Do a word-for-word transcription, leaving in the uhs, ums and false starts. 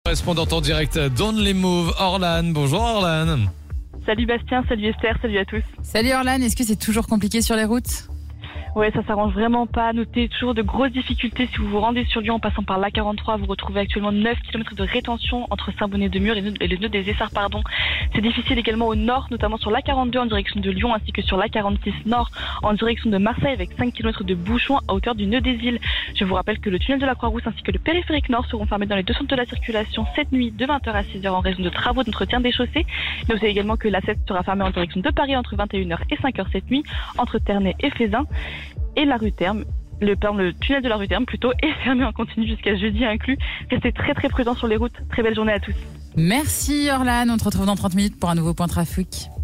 Correspondante en direct d'Only Move, Orlan. Bonjour Orlan. Salut Bastien, salut Esther, salut à tous. Salut Orlan, est-ce que c'est toujours compliqué sur les routes ? Ouais, ça s'arrange vraiment pas. Notez toujours de grosses difficultés si vous vous rendez sur Lyon en passant par l'A quarante-trois. Vous retrouvez actuellement neuf kilomètres de rétention entre Saint-Bonnet-de-Mur et le nœud des Essarts, pardon. C'est difficile également au nord, notamment sur l'A quarante-deux en direction de Lyon ainsi que sur l'A quarante-six nord en direction de Marseille avec cinq kilomètres de bouchons à hauteur du nœud des îles. Je vous rappelle que le tunnel de la Croix-Rousse ainsi que le périphérique nord seront fermés dans les deux centres de la circulation cette nuit de vingt heures à six heures en raison de travaux d'entretien des chaussées. Notez également que l'A sept sera fermée en direction de Paris entre vingt et une heures et cinq heures cette nuit entre Ternay et Flézin. Et la rue Terme, le, pardon, le tunnel de la rue Terme plutôt, est fermé en continu jusqu'à jeudi inclus. Restez très très prudents sur les routes. Très belle journée à tous. Merci Orlan, on te retrouve dans trente minutes pour un nouveau point trafic.